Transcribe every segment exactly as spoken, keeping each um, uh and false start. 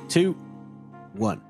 two, one.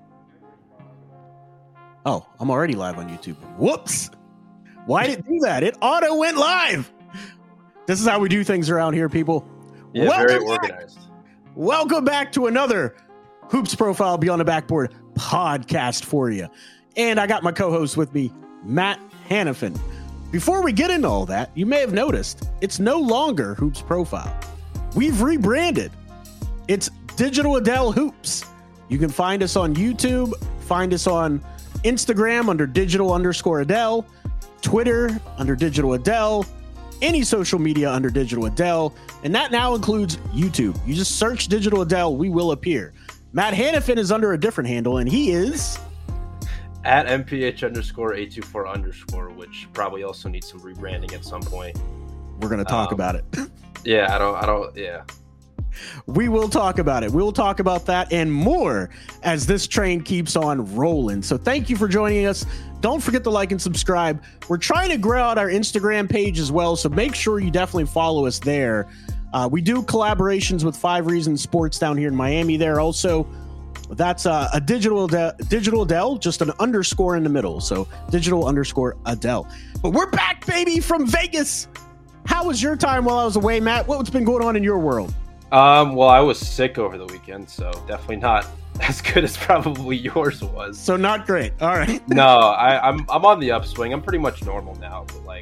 Oh, I'm already live on YouTube. Whoops. Why did it do that? It auto went live. This is how we do things around here, people. Yeah, Welcome very back. organized. Welcome back to another Hoops Profile Beyond the Backboard podcast for you. And I got my co-host with me, Matt Hannafin. Before we get into all that, you may have noticed it's no longer Hoops Profile. We've rebranded. It's Digital Adele Hoops. You can find us on YouTube, find us on Instagram under digital underscore Adele, Twitter under digital Adele, any social media under digital Adele, and that now includes YouTube. You just search digital Adele, we will appear. Matt Hannafin is under a different handle, and he is at M P H underscore eight two four underscore, which probably also needs some rebranding at some point. We're going to talk um, about it. Yeah, I don't, I don't, yeah. We will talk about it. We'll talk about that and more as this train keeps on rolling. So thank you for joining us. Don't forget to like and subscribe. We're trying to grow out our Instagram page as well, so make sure you definitely follow us there. Uh, we do collaborations with Five Reasons Sports down here in Miami there also. That's uh, a digital Adele, digital Adele, just an underscore in the middle. So digital underscore Adele. But we're back, baby, from Vegas. How was your time while I was away, Matt? What's been going on in your world? Um, well, I was sick over the weekend, so definitely not as good as probably yours was. So not great. All right. No, I, I'm I'm on the upswing. I'm pretty much normal now, but like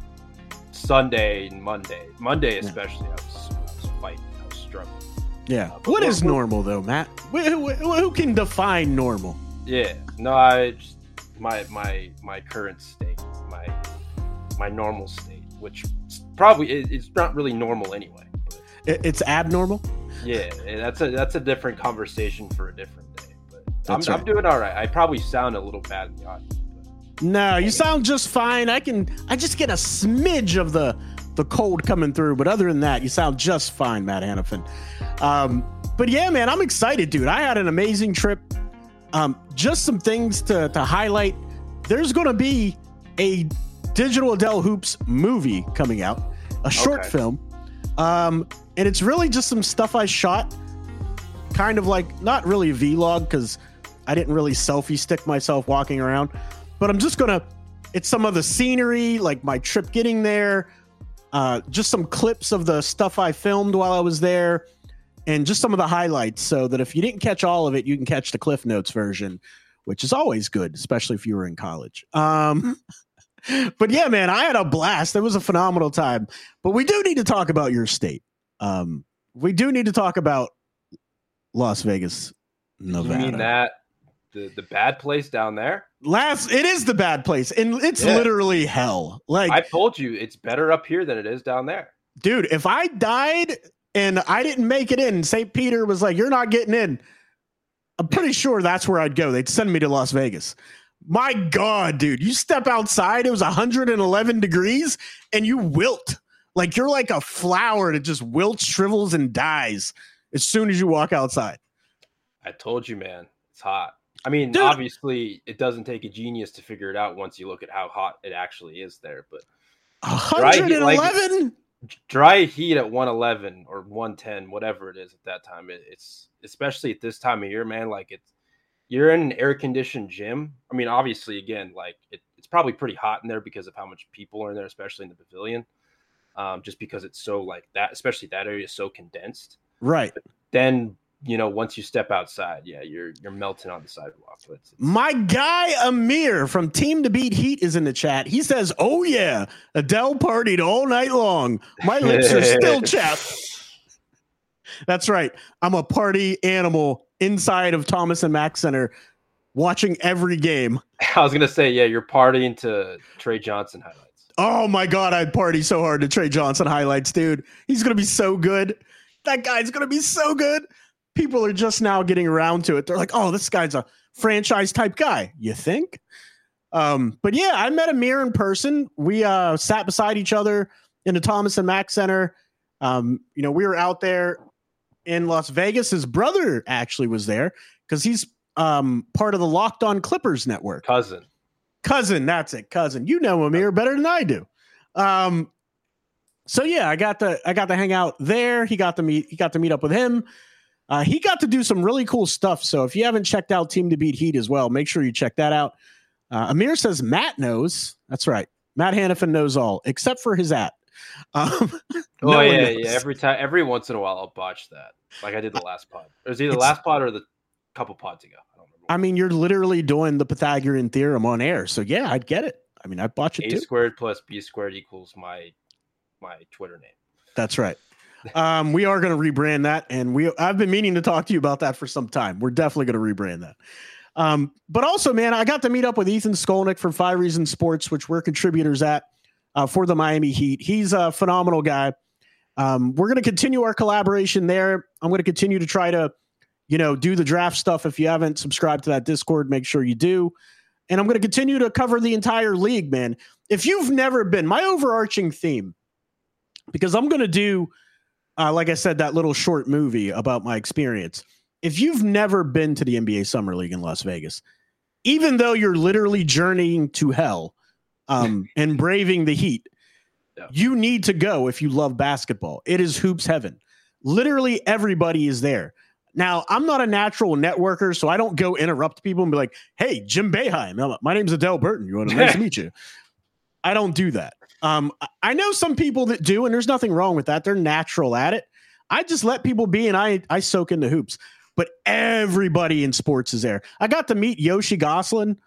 Sunday and Monday, Monday especially, yeah. I, was, I was fighting. I was struggling. Yeah. Uh, what is normal though, Matt? Who, who can define normal? Yeah. No, I just, my my my current state, my my normal state, which probably is, it's not really normal anyway. It's abnormal. Yeah, that's a that's a different conversation for a different day. But I'm, right. I'm doing all right. I probably sound a little bad in the audience. But no, you sound just fine. I can I just get a smidge of the the cold coming through, but other than that, you sound just fine, Matt Hannafin. Um, but yeah, man, I'm excited, dude. I had an amazing trip. Um, just some things to to highlight. There's going to be a Digital Adele Hoops movie coming out, a short okay. film. Um, and it's really just some stuff I shot, kind of like, not really a vlog because I didn't really selfie stick myself walking around, but I'm just going to, it's some of the scenery, like my trip getting there, uh, just some clips of the stuff I filmed while I was there, and just some of the highlights so that if you didn't catch all of it, you can catch the Cliff Notes version, which is always good, especially if you were in college. Um, But yeah, man, I had a blast. It was a phenomenal time. But we do need to talk about your state. Um, we do need to talk about Las Vegas, Nevada. You mean that the the bad place down there? Last, it is the bad place, and it's yeah. literally hell. Like I told you, it's better up here than it is down there, dude. If I died and I didn't make it in, Saint Peter was like, "You're not getting in." I'm pretty sure that's where I'd go. They'd send me to Las Vegas. My God, dude, you step outside, it was one hundred eleven degrees and you wilt. Like you're like a flower that just wilts, shrivels, and dies as soon as you walk outside. I told you, man, it's hot. I mean, dude, obviously it doesn't take a genius to figure it out once you look at how hot it actually is there. But one hundred eleven? Like, dry heat at one eleven or one ten, whatever it is at that time. It, it's especially at this time of year, man, like it's, you're in an air-conditioned gym. I mean, obviously, again, like it, it's probably pretty hot in there because of how much people are in there, especially in the pavilion. Um, just because it's so like that, especially that area is so condensed. Right. But then, you know, once you step outside, yeah, you're you're melting on the sidewalk. It's, it's... My guy Amir from Team to Beat Heat is in the chat. He says, "Oh yeah, Adele partied all night long. My lips are still chapped." That's right. I'm a party animal inside of Thomas and Mack Center watching every game. I was going to say, yeah, you're partying to Trey Johnson highlights. Oh my God, I'd party so hard to Trey Johnson highlights, dude. He's going to be so good. That guy's going to be so good. People are just now getting around to it. They're like, oh, this guy's a franchise type guy. You think? Um, but yeah, I met Amir in person. We uh, sat beside each other in the Thomas and Mack Center. Um, you know, we were out there in Las Vegas. His brother actually was there because he's um, part of the Locked On Clippers network. Cousin. Cousin, that's it. Cousin. You know Amir better than I do. Um, so yeah, I got to I got to hang out there. He got to meet he got to meet up with him. Uh, he got to do some really cool stuff. So if you haven't checked out Team to Beat Heat as well, make sure you check that out. Uh, Amir says Matt knows. That's right. Matt Hannafin knows all, except for his at. Um, oh, no yeah, yeah. Every time, every once in a while, I'll botch that. Like I did the last pod. It was either the last pod or the couple pods ago. I don't remember. I mean, you're literally doing the Pythagorean theorem on air. So yeah, I'd get it. I mean, I'd botch it A too. A squared plus B squared equals my my Twitter name. That's right. Um, we are going to rebrand that, and we I've been meaning to talk to you about that for some time. We're definitely going to rebrand that. Um, but also, man, I got to meet up with Ethan Skolnick from Five Reasons Sports, which we're contributors at uh, for the Miami Heat. He's a phenomenal guy. Um, we're going to continue our collaboration there. I'm going to continue to try to, you know, do the draft stuff. If you haven't subscribed to that Discord, make sure you do. And I'm going to continue to cover the entire league, man. If you've never been, my overarching theme, because I'm going to do, uh, like I said, that little short movie about my experience. If you've never been to the N B A Summer League in Las Vegas, even though you're literally journeying to hell um, and braving the heat, yeah. you need to go if you love basketball. It is hoops heaven. Literally everybody is there. Now, I'm not a natural networker, so I don't go interrupt people and be like, hey, Jim Boeheim, my name's Adele Burton. You want to nice to meet you. I don't do that. Um, I know some people that do, and there's nothing wrong with that. They're natural at it. I just let people be, and I, I soak in the hoops. But everybody in sports is there. I got to meet Yoshi Gosselin.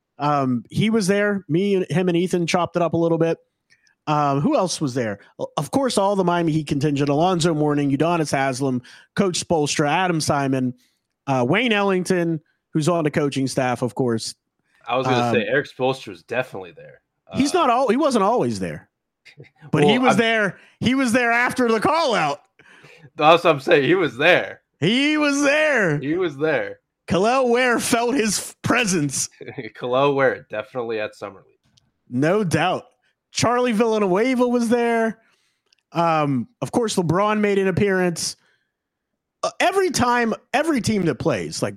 Um, he was there. Me and him and Ethan chopped it up a little bit. Um, who else was there? Of course, all the Miami Heat contingent: Alonzo Mourning, Udonis Haslem, Coach Spoelstra, Adam Simon, uh, Wayne Ellington, who's on the coaching staff, of course. I was going to um, say Eric Spoelstra is definitely there. Uh, he's not all. He wasn't always there, but well, he was I'm, there. He was there after the call out. That's what I'm saying. He was there. He was there. He was there. Kel'el Ware felt his presence. Kel'el Ware definitely at Summer League. No doubt. Charlie Villanueva was there. Um, of course, LeBron made an appearance. Uh, every time, every team that plays, like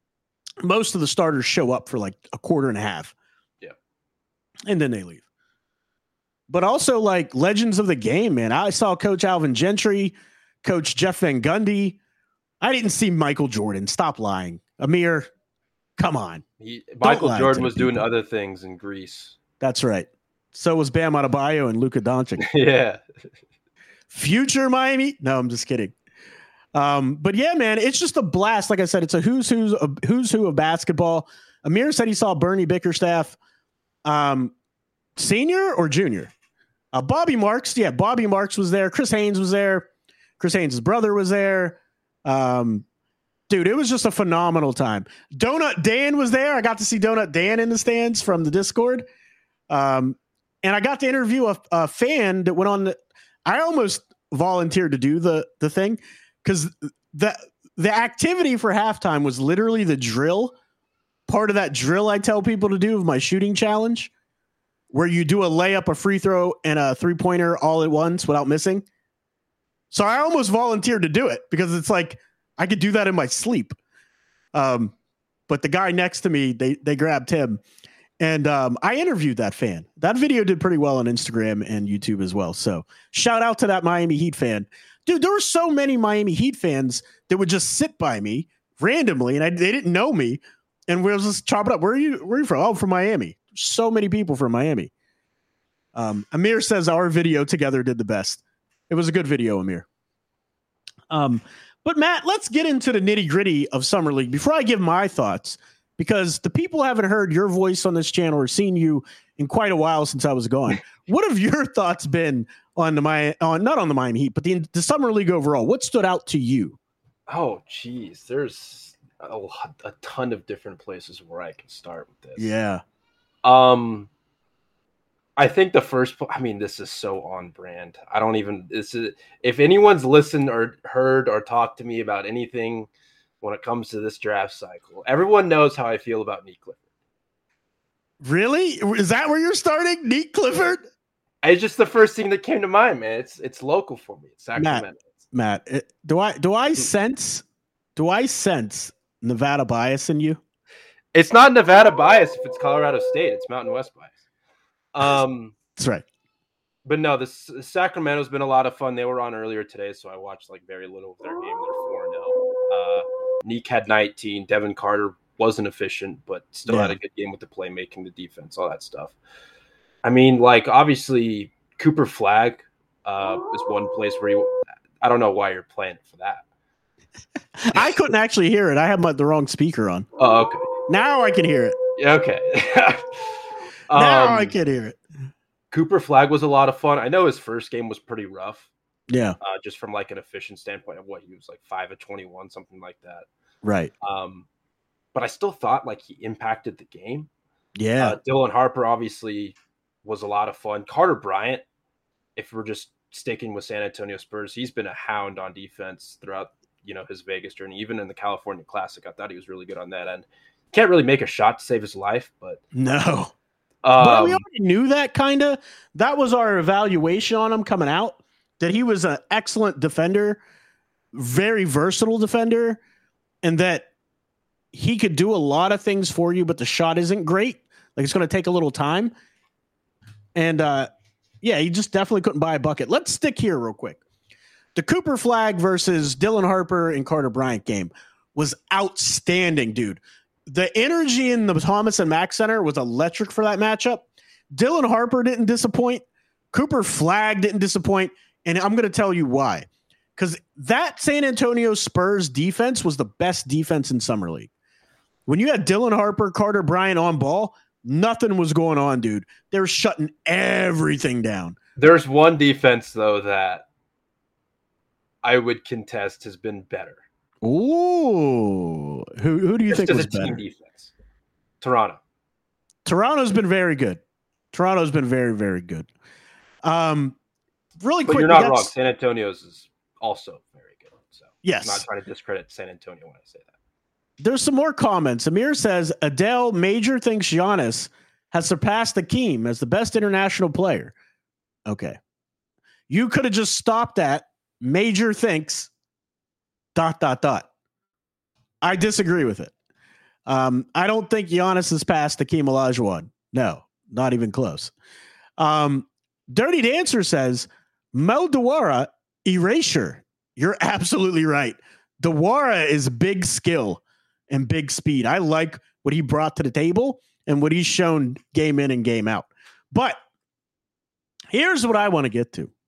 most of the starters show up for like a quarter and a half. Yeah. And then they leave. But also like legends of the game, man. I saw Coach Alvin Gentry, Coach Jeff Van Gundy. I didn't see Michael Jordan. Stop lying. Amir, come on. He, Michael Jordan was doing other things in Greece. That's right. So was Bam Adebayo and Luka Doncic. Yeah. Future Miami? No, I'm just kidding. Um, but yeah, man, it's just a blast. Like I said, it's a who's who's a who's who of basketball. Amir said he saw Bernie Bickerstaff, um, senior or junior. Uh, Bobby Marks, yeah, Bobby Marks was there. Chris Haynes was there. Chris Haynes' brother was there. Um, dude, it was just a phenomenal time. Donut Dan was there. I got to see Donut Dan in the stands from the Discord. Um, and I got to interview a, a fan that went on. The, I almost volunteered to do the the thing because the the activity for halftime was literally the drill. Part of that drill I tell people to do of my shooting challenge, where you do a layup, a free throw, and a three pointer all at once without missing. So I almost volunteered to do it because it's like I could do that in my sleep. Um, but the guy next to me, they they grabbed him. And um, I interviewed that fan. That video did pretty well on Instagram and YouTube as well. So shout out to that Miami Heat fan. Dude, there were so many Miami Heat fans that would just sit by me randomly, and I, they didn't know me. And we were just chopping up. Where are you, where are you from? Oh, from Miami. So many people from Miami. Um, Amir says our video together did the best. It was a good video, Amir. Um, but, Matt, let's get into the nitty-gritty of Summer League before I give my thoughts. Because the people haven't heard your voice on this channel or seen you in quite a while since I was gone. What have your thoughts been on the my on not on the Miami Heat, but the the Summer League overall? What stood out to you? Oh, geez, there's a, lot, a ton of different places where I can start with this. Yeah. Um, I think the first. I mean, this is so on brand. I don't even. This is if anyone's listened or heard or talked to me about anything. When it comes to this draft cycle, everyone knows how I feel about Neek Clifford. Really? Is that where you're starting? Neek Clifford? It's just the first thing that came to mind, man. It's it's local for me. It's Sacramento. Matt, Matt do I do I sense do I sense Nevada bias in you? It's not Nevada bias if it's Colorado State. It's Mountain West bias. Um, That's right. But no, this Sacramento's been a lot of fun. They were on earlier today, so I watched like very little of their game. They're four and zero. Neek had nineteen. Devin Carter wasn't efficient, but still Yeah. had a good game with the playmaking, the defense, all that stuff. I mean, like, obviously, Cooper Flagg uh, is one place where you – I don't know why you're playing for that. I couldn't actually hear it. I had my, the wrong speaker on. Oh, okay. Now I can hear it. Yeah, okay. Now um, I can hear it. Cooper Flagg was a lot of fun. I know his first game was pretty rough. Yeah. Uh, just from like an efficient standpoint of what he was like five of twenty-one, something like that. Right. Um, but I still thought like he impacted the game. Yeah. Uh, Dylan Harper obviously was a lot of fun. Carter Bryant, if we're just sticking with San Antonio Spurs, he's been a hound on defense throughout, you know, his Vegas journey. Even in the California Classic, I thought he was really good on that end. Can't really make a shot to save his life, but no. Um, but we already knew that kind of. That was our evaluation on him coming out, that he was an excellent defender, very versatile defender, and that he could do a lot of things for you, but the shot isn't great. Like, it's going to take a little time. And, uh, yeah, he just definitely couldn't buy a bucket. Let's stick here real quick. The Cooper Flagg versus Dylan Harper and Carter Bryant game was outstanding, dude. The energy in the Thomas and Mack Center was electric for that matchup. Dylan Harper didn't disappoint. Cooper Flagg didn't disappoint. And I'm going to tell you why. Because that San Antonio Spurs defense was the best defense in Summer League. When you had Dylan Harper, Carter Bryant on ball, nothing was going on, dude. They were shutting everything down. There's one defense, though, that I would contest has been better. Ooh. Who, who do you Just think as was a team better? defense. Toronto. Toronto's been very good. Toronto's been very, very good. Um, really But quick. you're we not got wrong. s- San Antonio's is also very good. So Yes. I'm not trying to discredit San Antonio when I say that. There's some more comments. Amir says Adele Major thinks Giannis has surpassed Akeem as the best international player. Okay. You could have just stopped at Major thinks dot, dot, dot. I disagree with it. Um, I don't think Giannis has passed Akeem Olajuwon. No, not even close. Um, Dirty Dancer says Mel Dewara erasure. You're absolutely right. Dewara is big skill and big speed. I like what he brought to the table and what he's shown game in and game out. But here's what I want to get to.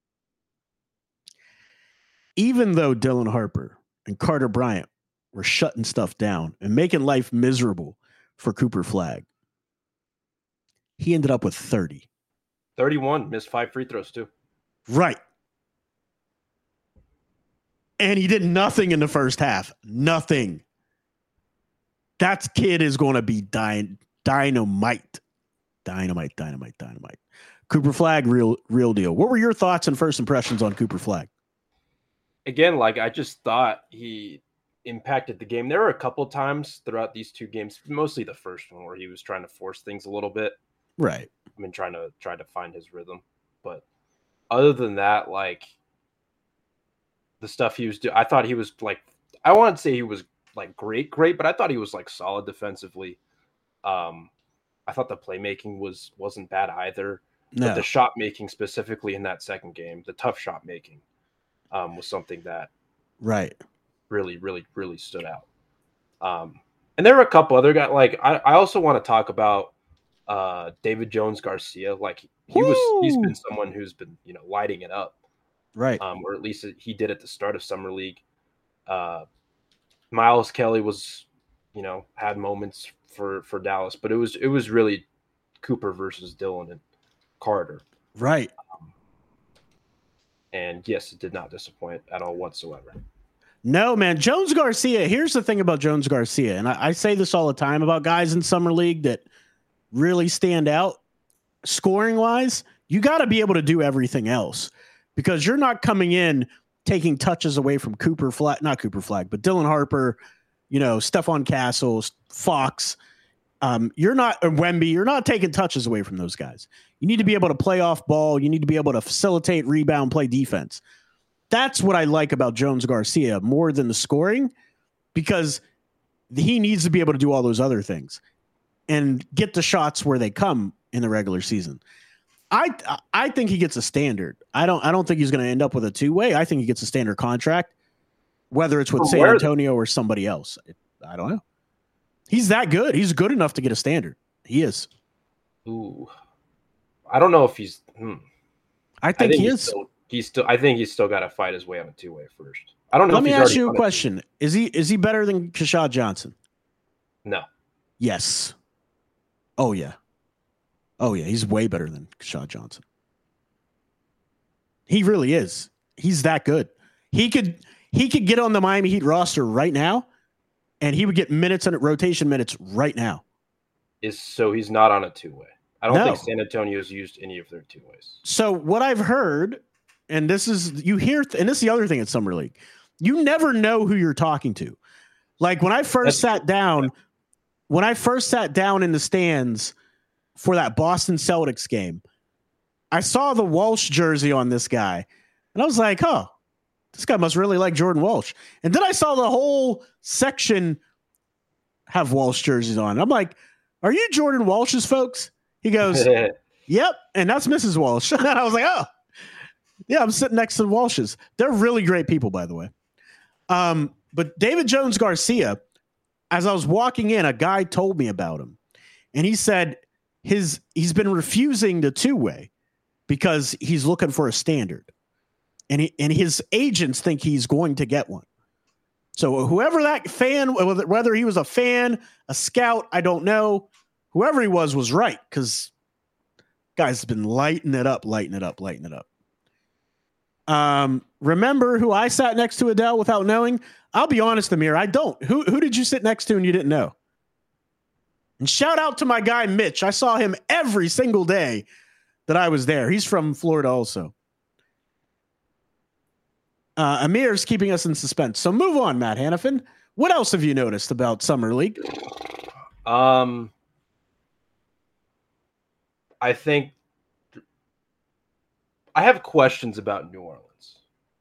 Even though Dylan Harper and Carter Bryant were shutting stuff down and making life miserable for Cooper Flagg, he ended up with thirty. thirty-one, missed five free throws, too. Right. And he did nothing in the first half. Nothing. That kid is going to be dy- dynamite. Dynamite, dynamite, dynamite. Cooper Flagg, real, real deal. What were your thoughts and first impressions on Cooper Flagg? Again, like I just thought he impacted the game. There were a couple times throughout these two games, mostly the first one, where he was trying to force things a little bit. Right. I mean, trying to try to find his rhythm. But other than that, like the stuff he was doing, I thought he was like, I want to say he was like great, great, but I thought he was like solid defensively. Um, I thought the playmaking was wasn't bad either. No. But the shot making specifically in that second game, the tough shot making, um, was something that Right. really, really, really stood out. Um, and there were a couple other guys. Like I, I also want to talk about uh, David Jones Garcia. Like he was, he's Woo! been someone who's been, you know, lighting it up, Right. um, or at least he did at the start of Summer League. Uh, Miles Kelly was, you know, had moments for for Dallas, but it was it was really Cooper versus Dylan and Carter. Right. Um, and yes, it did not disappoint at all whatsoever. No, man. Jones Garcia, here's the thing about Jones Garcia, and I, I say this all the time about guys in Summer League that really stand out scoring-wise. You got to be able to do everything else because you're not coming in taking touches away from Cooper Flagg, not Cooper Flagg, but Dylan Harper, you know, Stephon Castles, Fox. Um, you're not, or Wemby, you're not taking touches away from those guys. You need to be able to play off ball. You need to be able to facilitate, rebound, play defense. That's what I like about Jones Garcia more than the scoring, because he needs to be able to do all those other things and get the shots where they come in the regular season. I I think he gets a standard. I don't I don't think he's going to end up with a two-way. I think he gets a standard contract. whether it's with From San where, Antonio or somebody else. I don't know. He's that good. He's good enough to get a standard. He is. Ooh, I don't know if he's. Hmm. I think, I think he he's is. Still, he's still. I think he's still got to fight his way on a two way first. I don't know. Let if me he's ask you a done question: Is he is he better than Keshad Johnson? No. Yes. Oh yeah. Oh yeah. He's way better than Keshad Johnson. He really is. He's that good. He could he could get on the Miami Heat roster right now, and he would get minutes and rotation minutes right now. Is so he's not on a two way. I don't No. think San Antonio's used any of their two ways. So what I've heard, and this is you hear, and this is the other thing at Summer League, you never know who you're talking to. Like when I first That's sat true. down, Yeah. when I first sat down in the stands for that Boston Celtics game, I saw the Walsh jersey on this guy, and I was like, "Oh, this guy must really like Jordan Walsh." And then I saw the whole section have Walsh jerseys on. I'm like, "Are you Jordan Walsh's folks?" He goes, "Yep," and that's Missus Walsh. And I was like, "Oh, yeah, I'm sitting next to the Walshes. They're really great people, by the way." Um, but David Jones Garcia, as I was walking in, a guy told me about him, and he said his he's been refusing the two way because he's looking for a standard, and he, and his agents think he's going to get one. So whoever that fan, whether whether he was a fan, a scout, I don't know. Whoever he was was right, because guy's been lighting it up, lighting it up, lighting it up. Um, remember who I sat next to, Adele, without knowing? I'll be honest, Amir, I don't. Who who did you sit next to and you didn't know? And shout out to my guy Mitch. I saw him every single day that I was there. He's from Florida also. Uh, Amir's keeping us in suspense. So move on, Matt Hannafin. What else have you noticed about Summer League? Um, I think I have questions about New Orleans.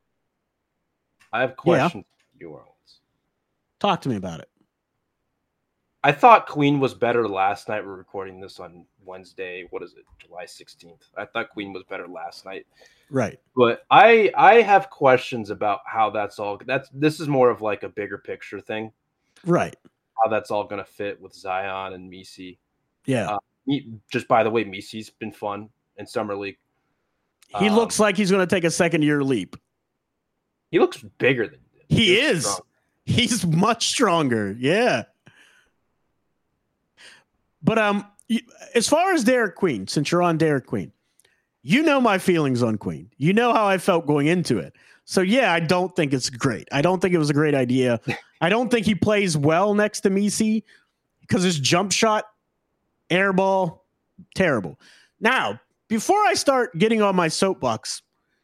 I have questions about New Orleans. Talk to me about it. I thought Queen was better last night. We're recording this on Wednesday. What is it? July sixteenth. I thought Queen was better last night. Right. But I I have questions about how that's all that's this is more of like a bigger picture thing. Right. How that's all going to fit with Zion and Messi. Yeah. Uh, just by the way, Messi's been fun in Summer League. He um, looks like he's going to take a second year leap. He looks bigger than He, he is. Strong. He's much stronger. Yeah. But um, as far as Derek Queen, since you're on Derek Queen, you know my feelings on Queen. You know how I felt going into it. So, yeah, I don't think it's great. I don't think it was a great idea. I don't think he plays well next to Messi because his jump shot, air ball, terrible. Now, before I start getting on my soapbox,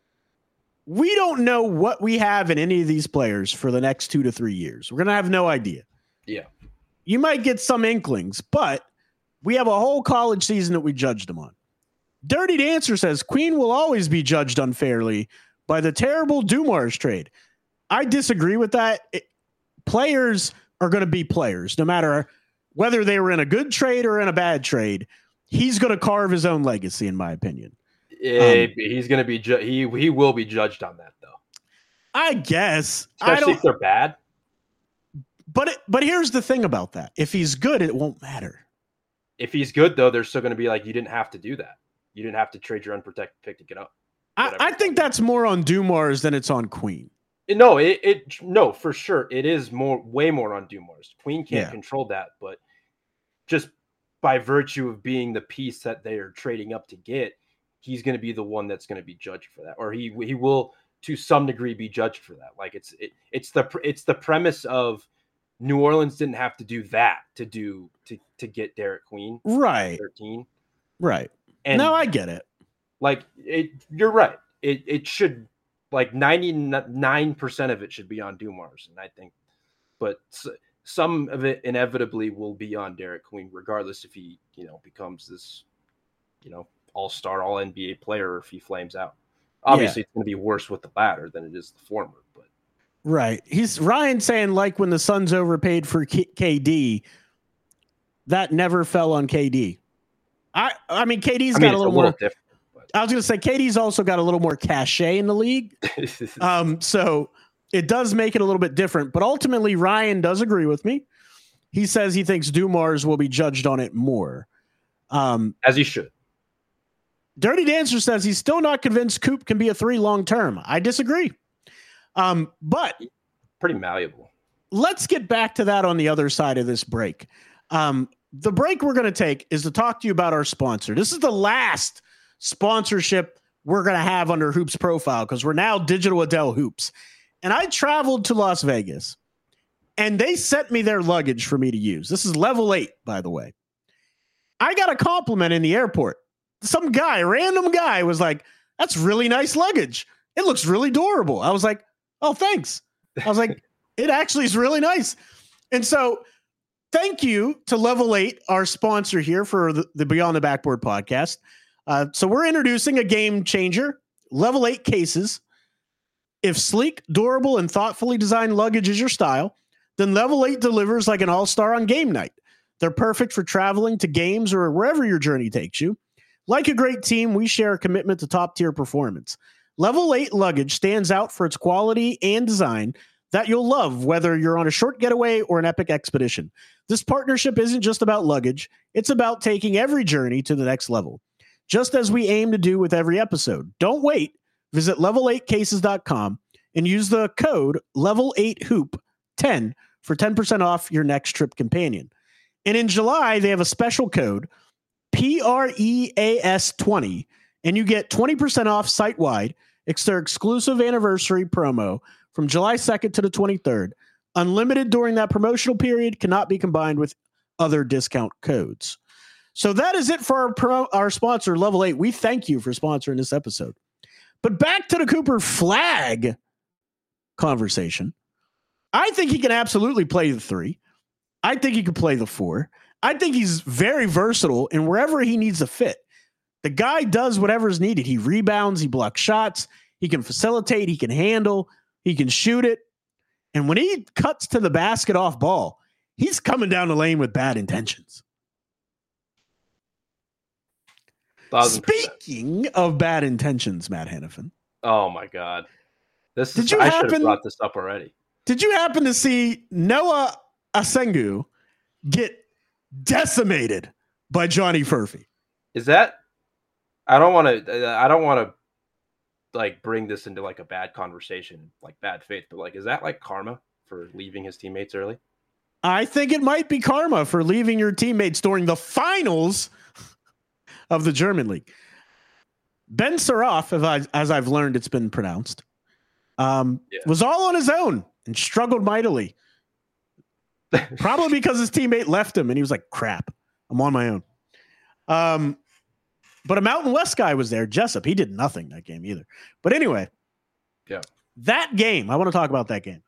we don't know what we have in any of these players for the next two to three years. We're going to have no idea. Yeah. You might get some inklings, but we have a whole college season that we judged them on. Dirty Dancer says Queen will always be judged unfairly by the terrible Dumars trade. I disagree with that. It, players are going to be players, no matter whether they were in a good trade or in a bad trade. He's going to carve his own legacy, in my opinion. Yeah, Um, he's going to be ju- he he will be judged on that though. I guess. I Especially don't, if they're bad. but it, but here's the thing about that: if he's good, it won't matter. If he's good though, they're still going to be like, you didn't have to do that. You didn't have to trade your unprotected pick to get up. I, I think that's more on Dumars than it's on Queen. No, it, it no for sure. It is more way more on Dumars. Queen can't Yeah. control that, but just by virtue of being the piece that they are trading up to get, he's going to be the one that's going to be judged for that, or he he will to some degree be judged for that. Like it's it, it's the it's the premise of New Orleans didn't have to do that to do to to get Derek Queen Right. thirteen. Right. And no, I get it. like it, you're right. It it should like ninety-nine percent of it should be on Dumars, and I think, but some of it inevitably will be on Derek Queen, regardless if he you know becomes this you know all star, all N B A player, or if he flames out. Obviously, yeah. It's going to be worse with the latter than it is the former. But right, he's Ryan saying like when the Suns overpaid for K D, that never fell on K D. I I mean, K D's I mean, got a little, a little more. different. But. I was going to say K D's also got a little more cachet in the league. um, so it does make it a little bit different. But ultimately, Ryan does agree with me. He says he thinks Dumars will be judged on it more. Um, As he should. Dirty Dancer says he's still not convinced Coop can be a three long term. I disagree. Um, but pretty malleable. Let's get back to that on the other side of this break. Um, the break we're going to take is to talk to you about our sponsor. This is the last sponsorship we're going to have under Hoops Profile because we're now Digital Adele Hoops. And I traveled to Las Vegas and they sent me their luggage for me to use. This is level eight, by the way. I got a compliment in the airport. Some guy, random guy was like, that's really nice luggage. It looks really durable. I was like, oh, thanks. I was like, it actually is really nice. And so thank you to Level eight, our sponsor here for the, the Beyond the Backboard podcast. Uh, so we're introducing a game changer, Level eight cases. If sleek, durable, and thoughtfully designed luggage is your style, then Level eight delivers like an all-star on game night. They're perfect for traveling to games or wherever your journey takes you. Like a great team, we share a commitment to top-tier performance. Level eight luggage stands out for its quality and design that you'll love, whether you're on a short getaway or an epic expedition. This partnership isn't just about luggage. It's about taking every journey to the next level, just as we aim to do with every episode. Don't wait. Visit level eight cases dot com and use the code level eight hoop ten for ten percent off your next trip companion. And in July, they have a special code, P R E A S twenty, and you get twenty percent off site-wide. It's their exclusive anniversary promo from July second to the twenty-third. Unlimited during that promotional period, cannot be combined with other discount codes. So that is it for our, pro, our sponsor, Level eight. We thank you for sponsoring this episode. But back to the Cooper Flag conversation. I think he can absolutely play the three. I think he can play the four. I think he's very versatile and wherever he needs to fit. The guy does whatever is needed. He rebounds, he blocks shots, he can facilitate, he can handle, he can shoot it. And when he cuts to the basket off ball, he's coming down the lane with bad intentions. Speaking of bad intentions, Matt Hennepin. Oh my God. This did is, you I happen, should have brought this up already. Did you happen to see Noah Asengu get decimated by Johnny Furphy? Is that, I don't want to, I don't want to like bring this into like a bad conversation, like bad faith, but like, is that like karma for leaving his teammates early? I think it might be karma for leaving your teammates during the finals of the German league. Ben Saraf, as, I, as I've learned it's been pronounced, um, yeah. was all on his own and struggled mightily. Probably because his teammate left him and he was like, crap, I'm on my own. Um, but a Mountain West guy was there, Jessup. He did nothing that game either. But anyway, yeah, that game, I want to talk about that game.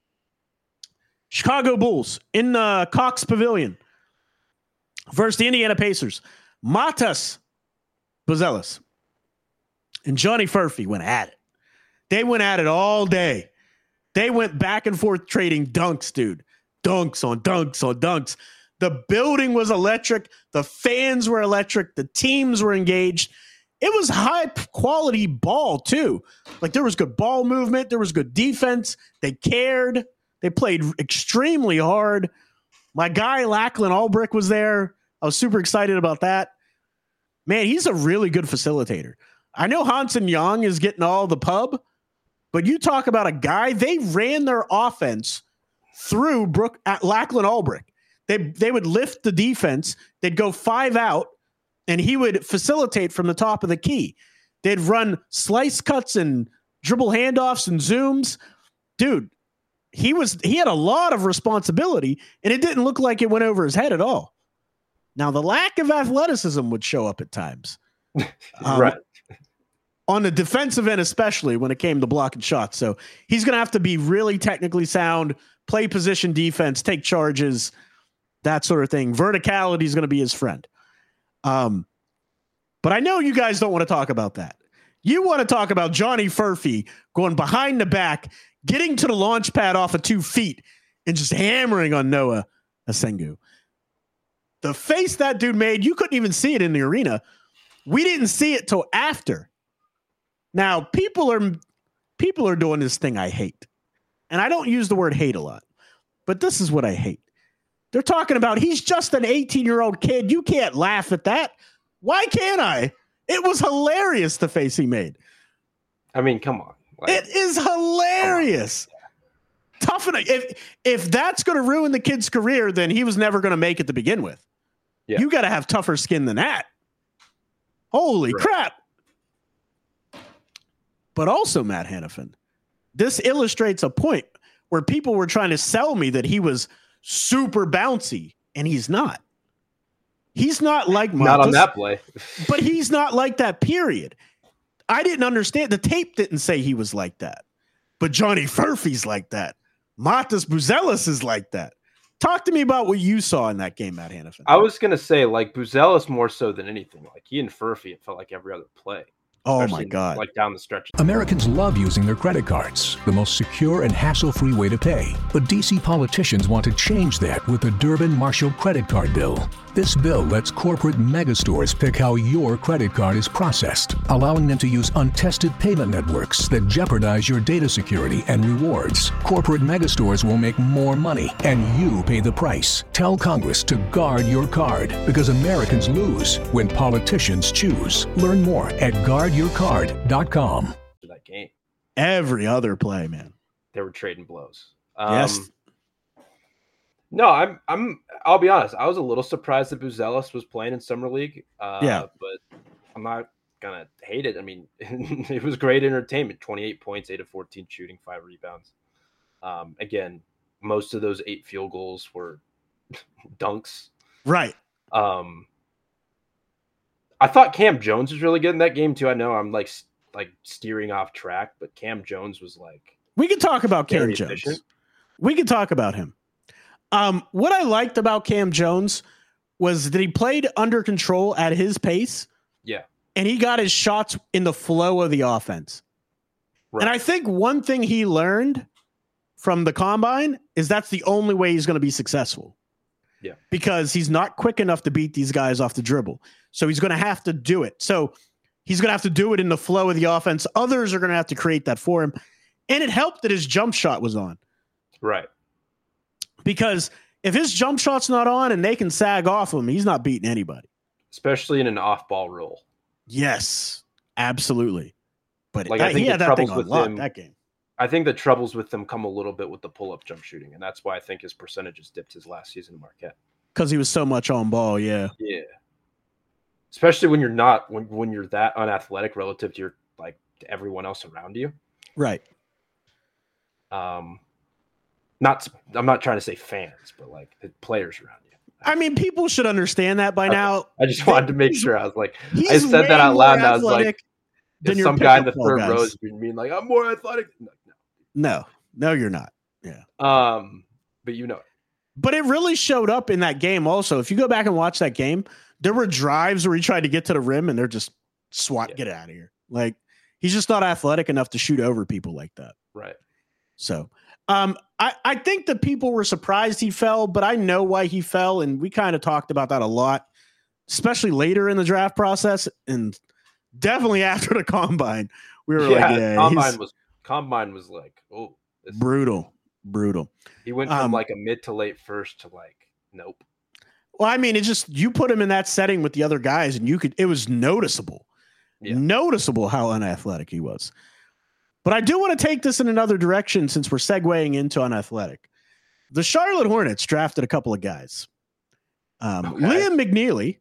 Chicago Bulls in the Cox Pavilion versus the Indiana Pacers. Matas Buzelis and Johnny Furphy went at it. They went at it all day. They went back and forth trading dunks, dude. Dunks on dunks on dunks. The building was electric. The fans were electric. The teams were engaged. It was high quality ball too. Like there was good ball movement. There was good defense. They cared. They played extremely hard. My guy, Lachlan Albrick, was there. I was super excited about that. Man, he's a really good facilitator. I know Hansen Young is getting all the pub, but you talk about a guy, they ran their offense through Brooke at Lachlan Albrick. They they would lift the defense. They'd go five out, and he would facilitate from the top of the key. They'd run slice cuts and dribble handoffs and zooms. Dude, he was he had a lot of responsibility, and it didn't look like it went over his head at all. Now, the lack of athleticism would show up at times. Um, right. On the defensive end, especially when it came to blocking shots. So he's going to have to be really technically sound, play position defense, take charges, that sort of thing. Verticality is going to be his friend. Um, but I know you guys don't want to talk about that. You want to talk about Johnny Furphy going behind the back, getting to the launch pad off of two feet, and just hammering on Noah Asengu. The face that dude made, you couldn't even see it in the arena. We didn't see it till after. Now, people are people are doing this thing I hate. and I don't use the word hate a lot, but this is what I hate. They're talking about he's just an eighteen-year-old kid. You can't laugh at that. Why can't I? It was hilarious, the face he made. I mean, come on. Like, it is hilarious. Tough enough. If, if that's going to ruin the kid's career, then he was never going to make it to begin with. Yeah. You got to have tougher skin than that. Holy right. crap. But also, Matt Hannafin, this illustrates a point where people were trying to sell me that he was super bouncy, and he's not. He's not like Montes, not on that play. But he's not like that, period. I didn't understand. The tape didn't say he was like that. But Johnny Furphy's like that. Matas Buzelis is like that. Talk to me about what you saw in that game, Matt Hannafin. I was going to say, like, Buzelis more so than anything. Like, he and Furphy, it felt like every other play. Oh, my God. Like, down the stretch. Americans love using their credit cards, the most secure and hassle-free way to pay. But D C politicians want to change that with the Durbin-Marshall credit card bill. This bill lets corporate megastores pick how your credit card is processed, allowing them to use untested payment networks that jeopardize your data security and rewards. Corporate megastores will make more money, and you pay the price. Tell Congress to guard your card, because Americans lose when politicians choose. Learn more at guard your card dot com. That game. Every other play, man. They were trading blows. Um, yes. No, I'm. I'm. I'll be honest. I was a little surprised that Buzelis was playing in summer league. Uh, yeah, but I'm not gonna hate it. I mean, it was great entertainment. twenty-eight points, eight of fourteen shooting, five rebounds. Um, again, most of those eight field goals were dunks. Right. Um, I thought Cam Jones was really good in that game too. I know I'm like like steering off track, but Cam Jones was like. We can talk about Cam Jones. Efficient. We can talk about him. Um, what I liked about Cam Jones was that he played under control at his pace. Yeah. And he got his shots in the flow of the offense. Right. And I think one thing he learned from the combine is that's the only way he's going to be successful. Yeah. Because he's not quick enough to beat these guys off the dribble. So he's going to have to do it. So he's going to have to do it in the flow of the offense. Others are going to have to create that for him. And it helped that his jump shot was on. Right. Because if his jump shot's not on and they can sag off him, he's not beating anybody. Especially in an off-ball role. Yes, absolutely. But like, that, I think he had the that thing troubles on with lock, him, that game. I think the troubles with them come a little bit with the pull-up jump shooting, and that's why I think his percentages dipped his last season in Marquette. Because he was so much on ball, yeah. Yeah. Especially when you're not, when, when you're that unathletic relative to your, like, to everyone else around you. Right. Um, not, I'm not trying to say fans, but like the players around you. I mean, people should understand that by now. I just wanted to make sure. I was like, I said that out loud, and I was like, if some guy in the third row is being like, I'm more athletic. No, no, no, no, you're not. Yeah. Um, but you know, but it really showed up in that game. Also, if you go back and watch that game, there were drives where he tried to get to the rim, and they're just swat, yeah. Get out of here. Like he's just not athletic enough to shoot over people like that. Right. So. Um, I, I think that people were surprised he fell, but I know why he fell, and we kind of talked about that a lot, especially later in the draft process, and definitely after the combine. We were yeah, like, yeah, combine was combine was like, oh, this brutal, brutal. He went from um, like a mid to late first to like, nope. Well, I mean, it just you put him in that setting with the other guys, and you could it was noticeable, yeah. noticeable how unathletic he was. But I do want to take this in another direction since we're segueing into unathletic. The Charlotte Hornets drafted a couple of guys. Um, okay. Liam McNeely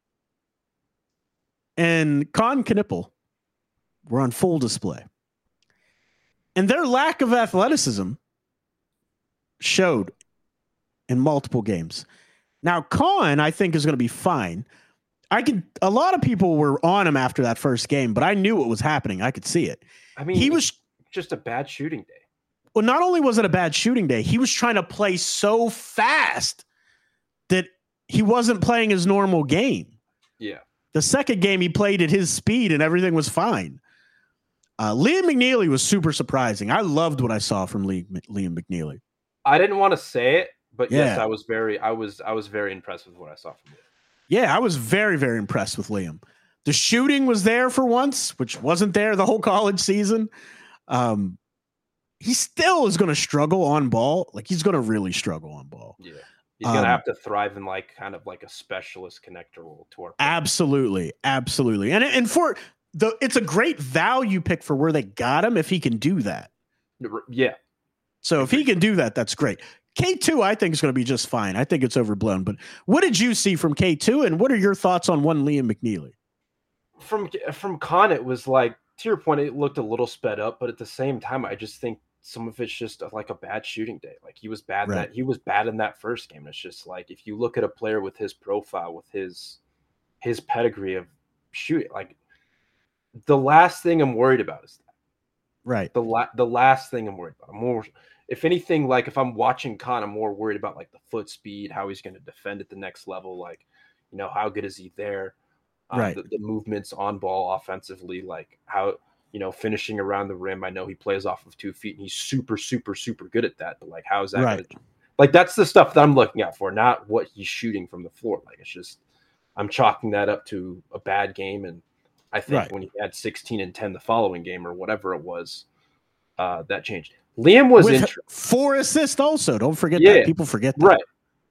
and Con Knippel were on full display. And their lack of athleticism showed in multiple games. Now, Con, I think, is going to be fine. I could. A lot of people were on him after that first game, but I knew what was happening. I could see it. I mean, he was just a bad shooting day. Well, not only was it a bad shooting day, he was trying to play so fast that he wasn't playing his normal game. Yeah. The second game he played at his speed and everything was fine. Uh, Liam McNeely was super surprising. I loved what I saw from Liam, Liam McNeely. I didn't want to say it, but yeah. yes, I was very, I was, I was very impressed with what I saw from him. Yeah, I was very, very impressed with Liam. The shooting was there for once, which wasn't there the whole college season. Um, he still is going to struggle on ball. Like he's going to really struggle on ball. Yeah. He's going to Um, have to thrive in like kind of like a specialist connector role to our. Absolutely. Absolutely. And, and for the, it's a great value pick for where they got him if he can do that. Yeah. So if he can do that, that's great. K two, I think, is going to be just fine. I think it's overblown. But what did you see from K two, and what are your thoughts on one Liam McNeely? From from Con, it was like, to your point, it looked a little sped up, but at the same time, I just think some of it's just like a bad shooting day. Like he was bad Right. that he was bad in that first game. It's just like if you look at a player with his profile, with his his pedigree of shooting, like the last thing I'm worried about is that. Right. The la- the last thing I'm worried about. I'm more, if anything, like if I'm watching Con, I'm more worried about like the foot speed, how he's going to defend at the next level. Like, you know, how good is he there? Um, Right. The, the movements on ball offensively, like how, you know, finishing around the rim. I know he plays off of two feet and he's super, super, super good at that. But like, how is that? Right. Gonna, like, that's the stuff that I'm looking out for, not what he's shooting from the floor. Like, it's just, I'm chalking that up to a bad game. And I think Right. when he had sixteen and ten the following game or whatever it was, uh, that changed. Liam was With interesting. four assists also. Don't forget Yeah. that. People forget that. Right.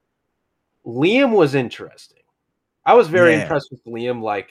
Liam was interesting. I was very Yeah. impressed with Liam. Like,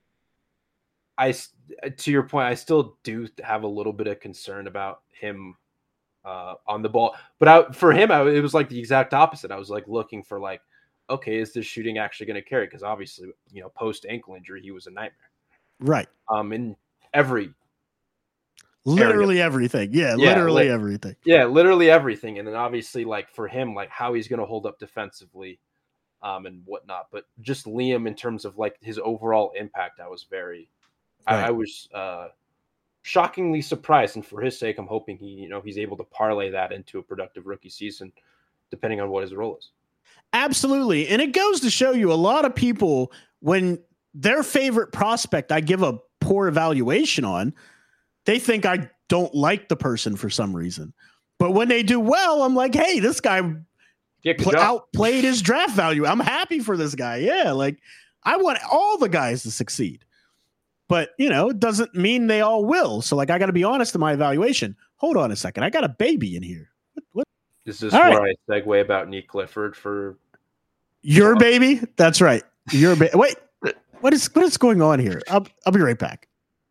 I, to your point, I still do have a little bit of concern about him uh, on the ball. But I, for him, I, it was like the exact opposite. I was like looking for like, okay, is this shooting actually going to carry? Because obviously, you know, post ankle injury, he was a nightmare. Right. Um, in every, Literally everything. Yeah, Yeah, literally li- everything. yeah, literally everything. And then obviously, like for him, like how he's going to hold up defensively, um, and whatnot. But just Liam in terms of like his overall impact, I was very, Right. I, I was uh, shockingly surprised. And for his sake, I'm hoping he, you know, he's able to parlay that into a productive rookie season, depending on what his role is. Absolutely. And it goes to show you a lot of people, when their favorite prospect I give a poor evaluation on, they think I don't like the person for some reason. But when they do well, I'm like, hey, this guy Yeah, good pl- job. outplayed his draft value. I'm happy for this guy. Yeah, like I want all the guys to succeed. But, you know, it doesn't mean they all will. So, like, I got to be honest in my evaluation. Hold on a second. I got a baby in here. What? what? Is this All where I segue about Nick Clifford for? Your baby? That's right. Your baby. Wait, what is what is going on here? I'll, I'll be right back.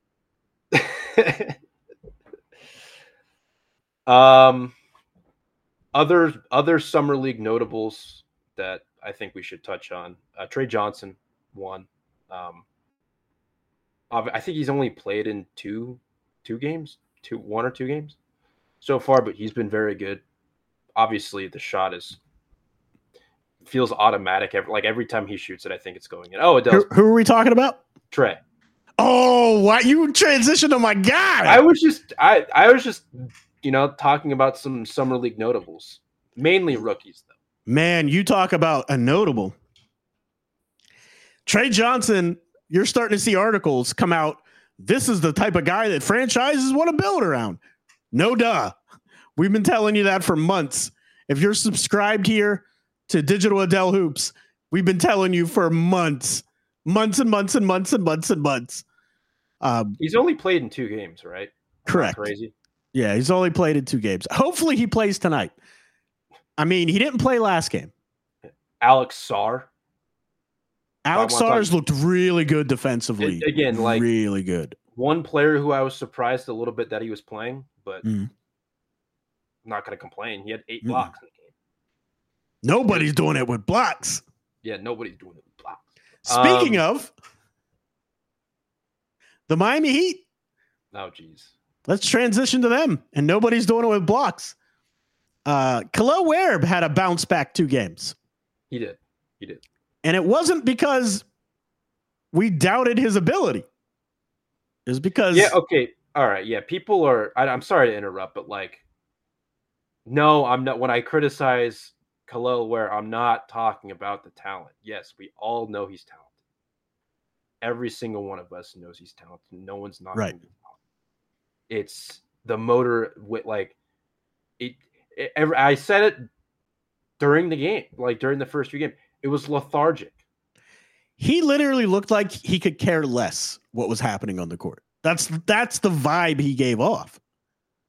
um, other other summer league notables that I think we should touch on. Uh, Trey Johnson, one. Um, I think he's only played in two two games, two one or two games so far, but he's been very good. Obviously, the shot is feels automatic. Every, like every time he shoots it, I think it's going in. Oh, it does. Who, who are we talking about? Trey. Oh, why you transition to my guy? I was just I I was just you know talking about some summer league notables, mainly rookies though. Man, you talk about a notable. Trey Johnson, you're starting to see articles come out. This is the type of guy that franchises want to build around. No duh. We've been telling you that for months. If you're subscribed here to Digital Adele Hoops, we've been telling you for months, months and months and months and months and months. Um, He's only played in two games, right? I'm not correct. crazy. Yeah, he's only played in two games. Hopefully he plays tonight. I mean, he didn't play last game. Alex Sarr. Alex I want Sars looked really good defensively. It- again, like- really good. One player who I was surprised a little bit that he was playing, but Mm. I'm not going to complain. He had eight Mm. blocks in the game. Nobody's doing it with blocks. Yeah, nobody's doing it with blocks. Speaking Um, of the Miami Heat, Oh, geez. let's transition to them. And nobody's doing it with blocks. Uh, Khalil Ware had a bounce back two games. He did. He did. And it wasn't because we doubted his ability. It was because Yeah, okay. All right. Yeah, people are I, I'm sorry to interrupt, but like no, I'm not when I criticize Khalil Ware, I'm not talking about the talent. Yes, we all know he's talented. Every single one of us knows he's talented. No one's not Right. gonna be talented. It's the motor with like it, it every, I said it during the game, like during the first few games. It was lethargic. he literally looked like he could care less what was happening on the court. That's that's the vibe he gave off.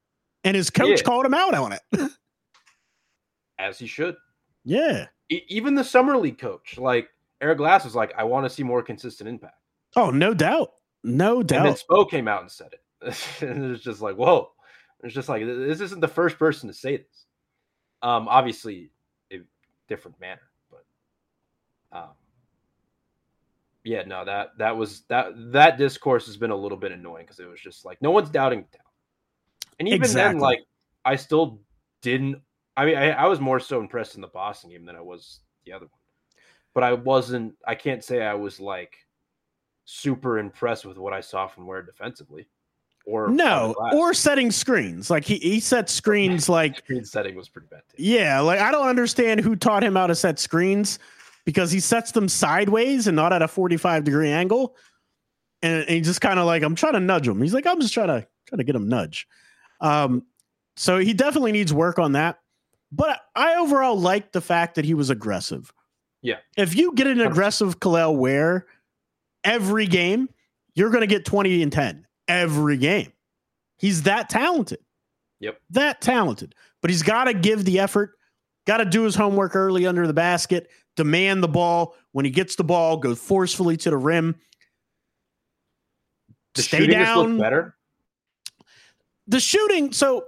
And his coach Yeah. called him out on it. As he should. Yeah. E- even the summer league coach, like Eric Glass, was like, I want to see more consistent impact. Oh, no doubt. No doubt. And then Spo came out and said it. And it was just like, whoa. It's just like, this isn't the first person to say this. Um, obviously, a different manner, but um, yeah, no, that that was that that discourse has been a little bit annoying because it was just like no one's doubting the talent. And even Exactly. then, like I still didn't. I mean, I, I was more so impressed in the Boston game than I was the other one, but I wasn't. I can't say I was like super impressed with what I saw from Ware defensively. Or no, or setting screens. Like he, he set screens like screen setting was pretty bad too. Yeah, like I don't understand who taught him how to set screens because he sets them sideways and not at a forty-five degree angle. And, and he just kind of like, I'm trying to nudge him. He's like, I'm just trying to trying to get him nudge. Um, so he definitely needs work on that. But I overall like the fact that he was aggressive. Yeah. If you get an aggressive Kel'el Ware every game, you're going to get twenty and ten. Every game. He's that talented. Yep. That talented. But he's got to give the effort, got to do his homework early under the basket, demand the ball. When he gets the ball, go forcefully to the rim. The Stay shooting down. Just looked better. The shooting, so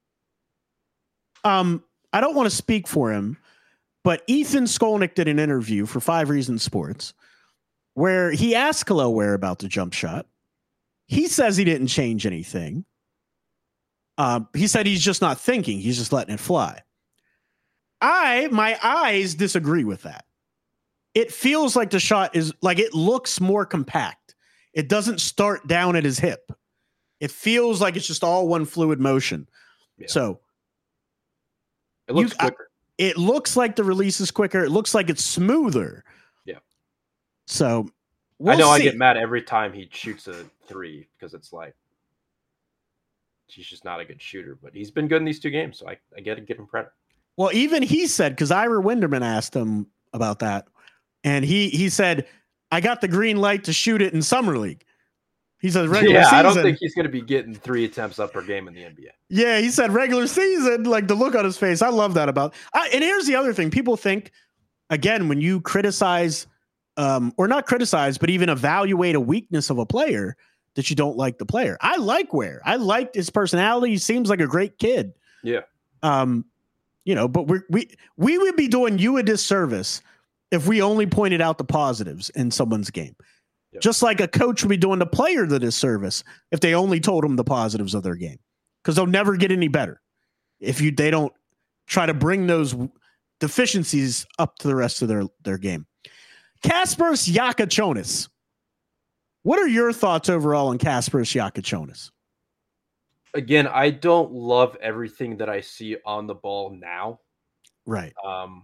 um, I don't want to speak for him, but Ethan Skolnick did an interview for Five Reasons Sports where he asked Kel'el Ware about the jump shot. He says he didn't change anything. Um, he said he's just not thinking. He's just letting it fly. I, my eyes disagree with that. It feels like the shot is like it looks more compact. It doesn't start down at his hip. It feels like it's just all one fluid motion. Yeah. So it looks you, quicker. I, it looks like the release is quicker. It looks like it's smoother. Yeah. So we'll I know see. I get mad every time he shoots a three because it's like he's just not a good shooter, but he's been good in these two games, so I, I get to give him credit. Well, even he said, because Ira Winderman asked him about that, and he he said, I got the green light to shoot it in Summer League. He said regular yeah, season. I don't think he's going to be getting three attempts up per game in the N B A. Yeah, he said regular season, like the look on his face. I love that about. I, and here's the other thing: people think, again, when you criticize, um, or not criticize, but even evaluate a weakness of a player, that you don't like the player. I like Ware. I liked his personality. He seems like a great kid. Yeah. Um, you know, but we we we would be doing you a disservice if we only pointed out the positives in someone's game. Yep. Just like a coach would be doing the player the disservice if they only told them the positives of their game, because they'll never get any better if you they don't try to bring those deficiencies up to the rest of their their game. Kasparas Giacochonis. What are your thoughts overall on Kasparas Giacochonis? Again, I don't love everything that I see on the ball now. Right. Um,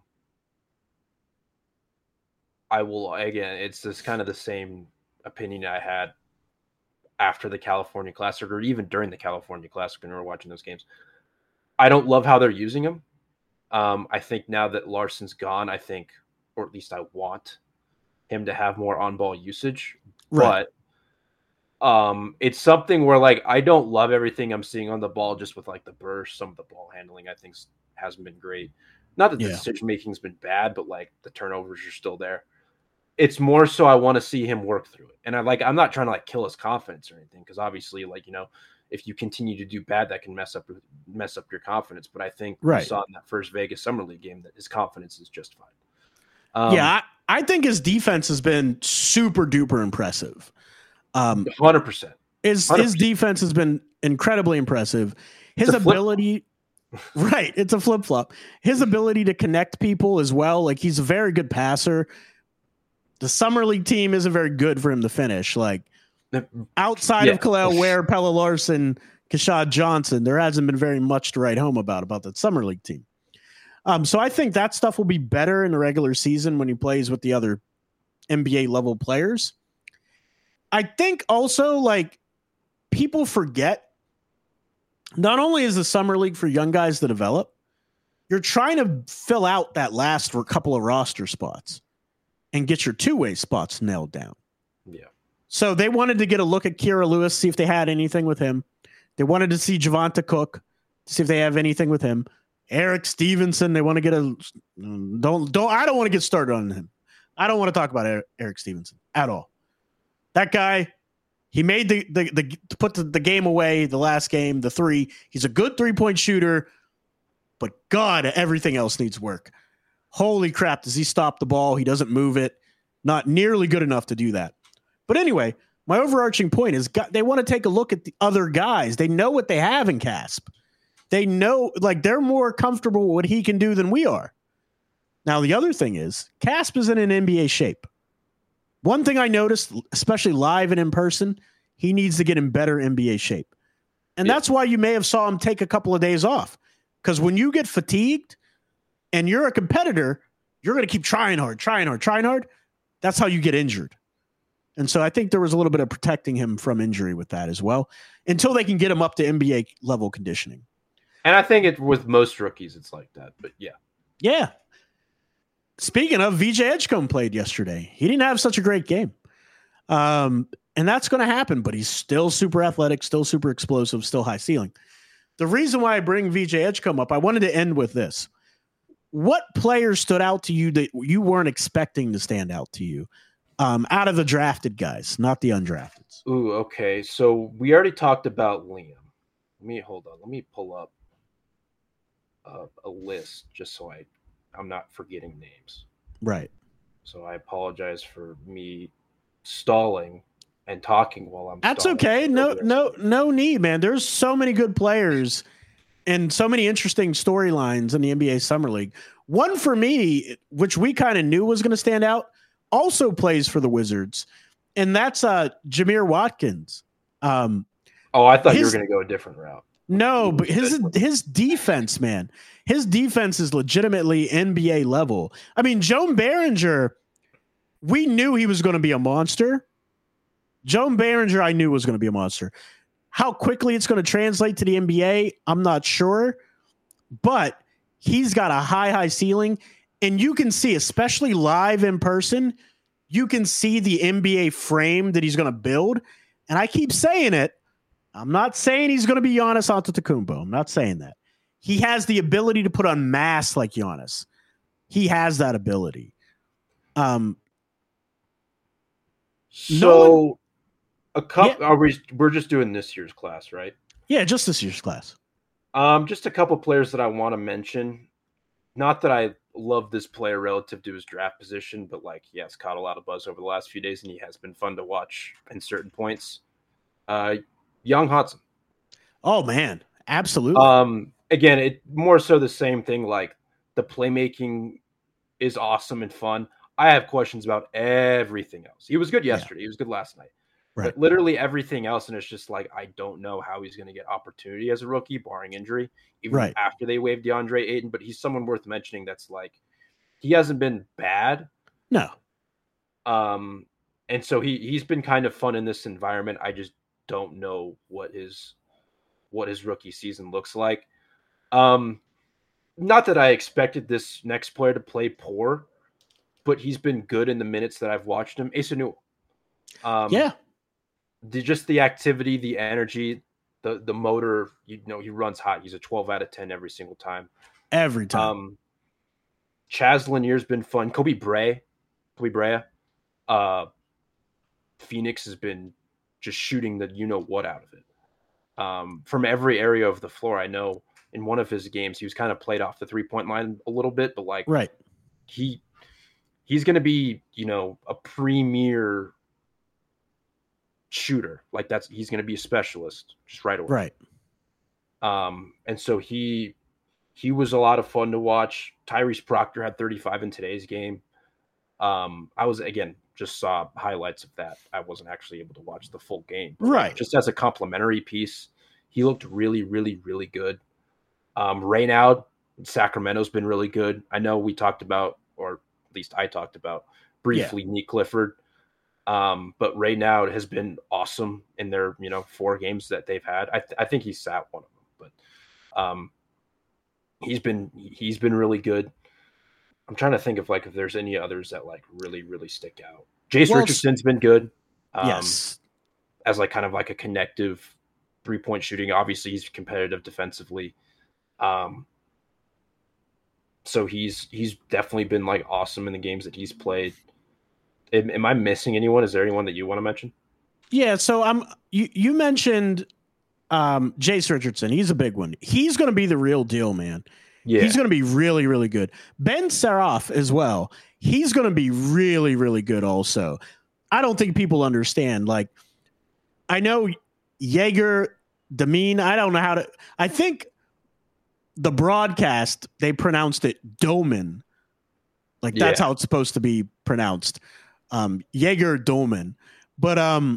I will, again, it's just kind of the same opinion I had after the California Classic or even during the California Classic when we were watching those games. I don't love how they're using him. Um, I think now that Larson's gone, I think, or at least I want him to have more on-ball usage. Right. But um, it's something where, like, I don't love everything I'm seeing on the ball just with, like, the burst. Some of the ball handling, I think, hasn't been great. Not that the Yeah. decision-making's been bad, but, like, the turnovers are still there. It's more so I want to see him work through it. And I like, I'm not trying to like kill his confidence or anything. Cause obviously like, you know, if you continue to do bad, that can mess up, mess up your confidence. But I think right. we saw in that first Vegas Summer League game that his confidence is justified. Um, yeah. I, I think his defense has been super duper impressive. Um, one hundred percent. His, one hundred percent. his defense has been incredibly impressive. His ability, right. It's a flip flop. His ability to connect people as well. Like he's a very good passer. The Summer League team isn't very good for him to finish. Like outside yeah. of Kel'el Ware, Pelle Larsson, Keshad Johnson, there hasn't been very much to write home about about that Summer League team. Um, so I think that stuff will be better in the regular season when he plays with the other N B A level players. I think also like people forget not only is the Summer League for young guys to develop, you're trying to fill out that last for a couple of roster spots and get your two-way spots nailed down. Yeah. So they wanted to get a look at Kira Lewis, see if they had anything with him. They wanted to see Javonte Cook. See if they have anything with him. Eric Stevenson, they want to get a don't don't I don't want to get started on him. I don't want to talk about Eric, Eric Stevenson at all. That guy, he made the the, the to put the, the game away, the last game, the three. He's a good three-point shooter, but God, everything else needs work. Holy crap, does he stop the ball? He doesn't move it. Not nearly good enough to do that. But anyway, my overarching point is they want to take a look at the other guys. They know what they have in Casp. They know, like, they're more comfortable with what he can do than we are. Now, the other thing is, Casp is in an N B A shape. One thing I noticed, especially live and in person, he needs to get in better N B A shape. And yeah. That's why you may have saw him take a couple of days off. Because when you get fatigued and you're a competitor, you're going to keep trying hard, trying hard, trying hard. That's how you get injured. And so I think there was a little bit of protecting him from injury with that as well, until they can get him up to N B A level conditioning. And I think it with most rookies, it's like that. But yeah. Yeah. Speaking of, V J Edgecombe played yesterday. He didn't have such a great game. Um, and that's going to happen, but he's still super athletic, still super explosive, still high ceiling. The reason why I bring V J Edgecombe up, I wanted to end with this. What players stood out to you that you weren't expecting to stand out to you um, out of the drafted guys, not the undrafted? Ooh, okay. So we already talked about Liam. Let me hold on. Let me pull up uh, a list just so I, I'm not forgetting names. Right. So I apologize for me stalling and talking while I'm That's stalling. okay. No, no, no need, man. There's so many good players and so many interesting storylines in the N B A Summer League. One for me, which we kind of knew was going to stand out, also plays for the Wizards, and that's uh, Jameer Watkins. Um, oh, I thought his, you were going to go a different route. No, but his his defense, man, his defense is legitimately N B A level. I mean, Joan Behringer, we knew he was going to be a monster. Joan Behringer, I knew was going to be a monster. How quickly it's going to translate to the N B A, I'm not sure. But he's got a high, high ceiling. And you can see, especially live in person, you can see the N B A frame that he's going to build. And I keep saying it. I'm not saying he's going to be Giannis Antetokounmpo. I'm not saying that. He has the ability to put on mass like Giannis. He has that ability. Um. So... No one, A couple. Yeah. Are we? We're just doing this year's class, right? Yeah, just this year's class. Um, just a couple players that I want to mention. Not that I love this player relative to his draft position, but like he has caught a lot of buzz over the last few days, and he has been fun to watch in certain points. Uh, Young Hudson. Oh man, absolutely. Um, again, it more so the same thing. Like the playmaking is awesome and fun. I have questions about everything else. He was good yesterday. Yeah. He was good last night. Right. But literally everything else, and it's just like I don't know how he's going to get opportunity as a rookie, barring injury, even right. after they waived DeAndre Ayton. But he's someone worth mentioning. That's like he hasn't been bad, no. Um, and so he he's been kind of fun in this environment. I just don't know what his what his rookie season looks like. Um, not that I expected this next player to play poor, but he's been good in the minutes that I've watched him. Asa Newell. Um, yeah. The, just the activity, the energy, the the motor, you know, he runs hot. He's a twelve out of ten every single time. Every time. Um, Chaz Lanier's been fun. Kobe Bray, Kobe Brea, uh, Phoenix has been just shooting the you know what out of it. Um, from every area of the floor. I know in one of his games he was kind of played off the three point line a little bit, but like right, he he's going to be you know a premier shooter. Like that's he's going to be a specialist just right away. Right. Um, and so he he was a lot of fun to watch. Tyrese Proctor had thirty-five in today's game. Um, I was again just saw highlights of that. I wasn't actually able to watch the full game. But right. Like, just as a complimentary piece, he looked really, really, really good. Um, Raynaud in Sacramento's been really good. I know we talked about, or at least I talked about briefly, yeah. Nick Clifford. Um, but Raynaud has been awesome in their, you know, four games that they've had. I, th- I think he sat one of them, but um, he's been he's been really good. I'm trying to think of like if there's any others that like really really stick out. Jace well, Richardson's been good. Um, yes, as like kind of like a connective three point shooting. Obviously, he's competitive defensively. Um, so he's he's definitely been like awesome in the games that he's played. Am, am I missing anyone? Is there anyone that you want to mention? Yeah, so I'm you you mentioned um, Jace Richardson. He's a big one. He's going to be the real deal, man. Yeah. He's going to be really, really good. Ben Seraph as well. He's going to be really, really good also. I don't think people understand. Like, I know Jaeger, Demine, I don't know how to. I think the broadcast, they pronounced it Doman. Like, that's Yeah. how it's supposed to be pronounced. Um, Jaeger Doman. But, um,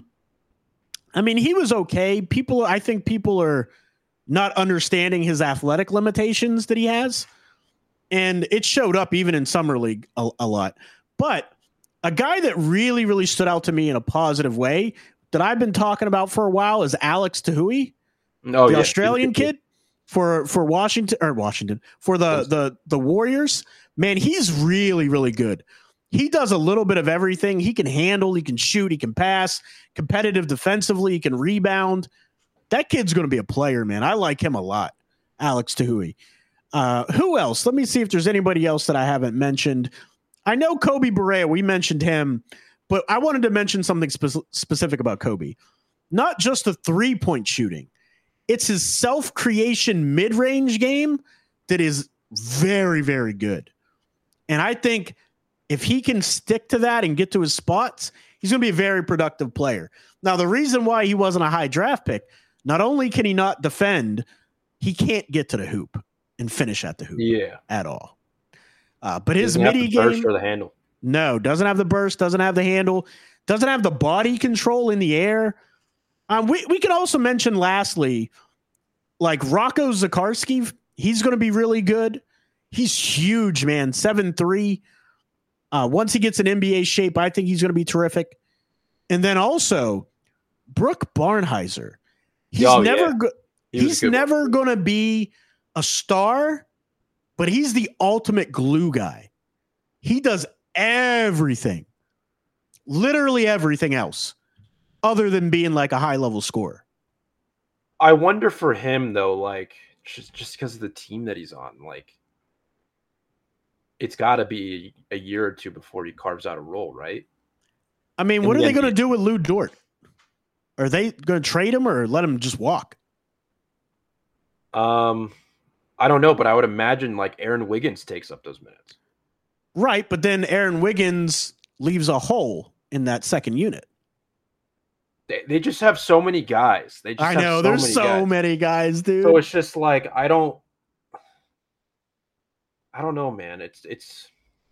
I mean, he was okay. People, I think people are not understanding his athletic limitations that he has. And it showed up even in Summer League a, a lot. But a guy that really, really stood out to me in a positive way that I've been talking about for a while is Alex Tahui, Oh, the yeah. Australian kid for, for Washington or Washington for the, the, the Warriors. Man, he's really, really good. He does a little bit of everything. He can handle, he can shoot, he can pass, competitive defensively, he can rebound. That kid's going to be a player, man. I like him a lot, Alex Tahui. Uh, who else? Let me see if there's anybody else that I haven't mentioned. I know Kobe Barea. We mentioned him, but I wanted to mention something spe- specific about Kobe. Not just the three-point shooting. It's his self-creation mid-range game that is very, very good. And I think if he can stick to that and get to his spots, he's going to be a very productive player. Now, the reason why he wasn't a high draft pick, not only can he not defend, he can't get to the hoop and finish at the hoop Yeah. at all. Uh, but his Doesn't have midi the burst game, or the handle. no, doesn't have the burst, doesn't have the handle, doesn't have the body control in the air. Um, we, we could also mention lastly, like Rocco Zakarsky, he's going to be really good. He's huge, man, seven three. Uh, once he gets in N B A shape, I think he's going to be terrific. And then also, Brooke Barnhizer. He's Oh, never yeah. go- He was a he's good one. never going to be a star, but he's the ultimate glue guy. He does everything, literally everything else, other than being like a high level scorer. I wonder for him though, like just just because of the team that he's on, like it's got to be a year or two before he carves out a role, right? I mean, In what are the they going to N B A. do with Lou Dort? Are they going to trade him or let him just walk? Um, I don't know, but I would imagine like Aaron Wiggins takes up those minutes. Right, but then Aaron Wiggins leaves a hole in that second unit. They, they just have so many guys. They just I have know, so there's many so guys. many guys, dude. So it's just like I don't, I don't know, man. It's it's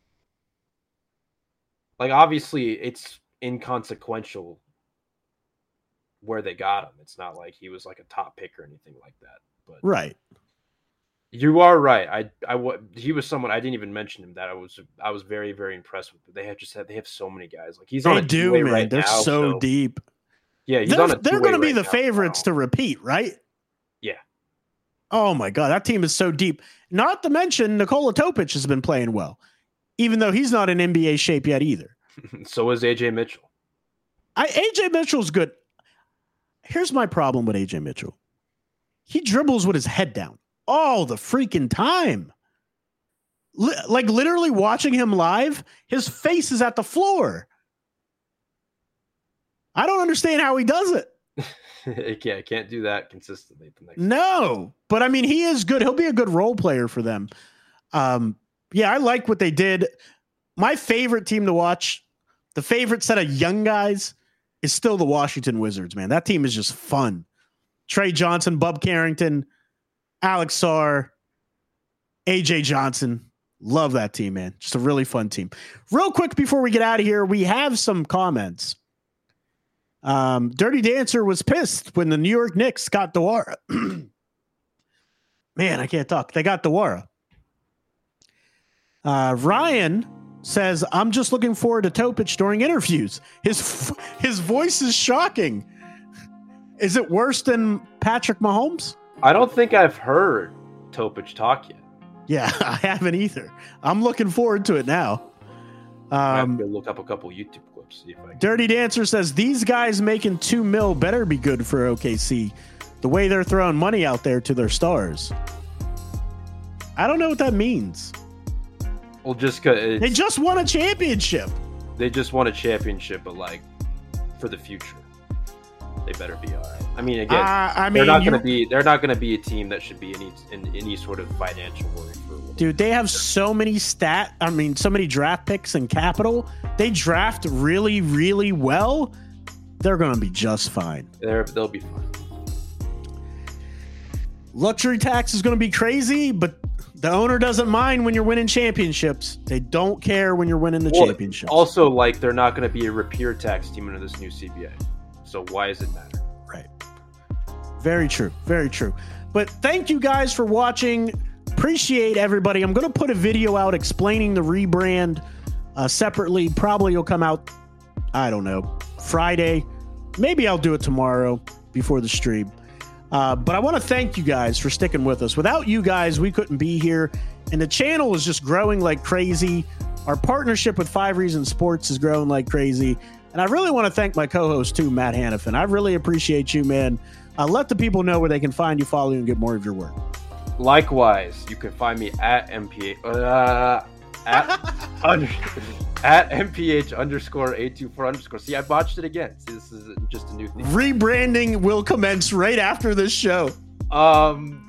like obviously it's inconsequential where they got him. It's not like he was like a top pick or anything like that. But Right. you are right. I I wa- he was someone I didn't even mention him that I was I was very very impressed with. But they have just had they have so many guys. Like he's on They a do, two-way man. right They're now, so deep. Yeah, he's They're, on a they're going going to be right the now. favorites Wow. to repeat, right? Yeah. Oh, my God. That team is so deep. Not to mention Nikola Topic has been playing well, even though he's not in N B A shape yet either. So is A J Mitchell. I, A J Mitchell's good. Here's my problem with A J Mitchell. He dribbles with his head down all the freaking time. Li- like literally watching him live, his face is at the floor. I don't understand how he does it. Yeah, can't do that consistently. The next No, but I mean, he is good. He'll be a good role player for them. Um, yeah, I like what they did. My favorite team to watch, the favorite set of young guys, is still the Washington Wizards, man. That team is just fun. Trey Johnson, Bub Carrington, Alex Sarr, A J Johnson. Love that team, man. Just a really fun team. Real quick before we get out of here, we have some comments. Um, Dirty Dancer was pissed when the New York Knicks got Dewara. Man, I can't talk. They got Dewara. Uh, Ryan says, I'm just looking forward to Topic during interviews. His his voice is shocking. Is it worse than Patrick Mahomes? I don't think I've heard Topic talk yet. Yeah, I haven't either. I'm looking forward to it now. I have Um, to look up a couple YouTube clips. See if I can. Dirty Dancer says, these guys making two mil better be good for O K C. The way they're throwing money out there to their stars. I don't know what that means. Well, just because they just won a championship. They just won a championship, but like for the future, they better be all right. I mean, again, uh, I mean, they're not going to be. They're not going to be a team that should be any in any sort of financial worry for. Dude, they have so many stat. I mean, so many draft picks and capital. They draft really, really well. They're going to be just fine. They're, they'll be fine. Luxury tax is going to be crazy, but the owner doesn't mind when you're winning championships. They don't care when you're winning the well, championships. Also, like, they're not going to be a repair tax team under this new C B A. So why does it matter? Right. Very true. Very true. But thank you guys for watching. Appreciate everybody. I'm going to put a video out explaining the rebrand uh, separately. Probably will come out, I don't know, Friday. Maybe I'll do it tomorrow before the stream. Uh, but I want to thank you guys for sticking with us. Without you guys, we couldn't be here. And the channel is just growing like crazy. Our partnership with Five Reasons Sports is growing like crazy. And I really want to thank my co-host, too, Matt Hannafin. I really appreciate you, man. Uh, let the people know where they can find you, follow you, and get more of your work. Likewise, you can find me at M P H uh, at under, at M P H underscore eight two four underscore. See, I botched it again. See, this is just a new thing. Rebranding will commence right after this show. Um,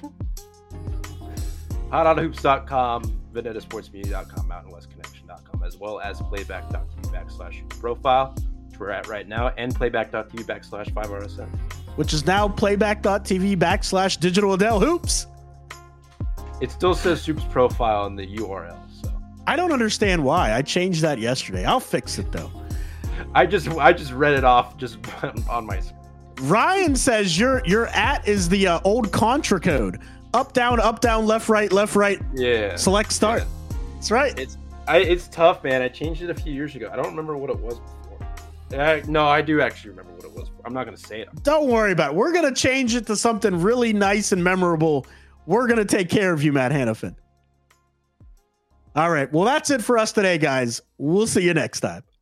hot out hoops dot com, vendetta sports media dot com, mountain west connection dot com, as well as playback dot t v backslash profile, which we're at right now, and playback dot t v backslash five R S N. Which is now playback dot t v backslash digital Adele hoops. It still says Hoops profile in the U R L. So I don't understand why. I changed that yesterday. I'll fix it though. I just I just read it off just on my screen. Ryan says your your at is the uh, old Contra code. Up down up down left right left right. Yeah. Select start. Yeah. That's right. It's I it's tough, man. I changed it a few years ago. I don't remember what it was before. Uh, no, I do actually remember what it was. I'm not going to say it. Don't worry about it. We're going to change it to something really nice and memorable. We're going to take care of you, Matt Hannafin. All right. Well, that's it for us today, guys. We'll see you next time.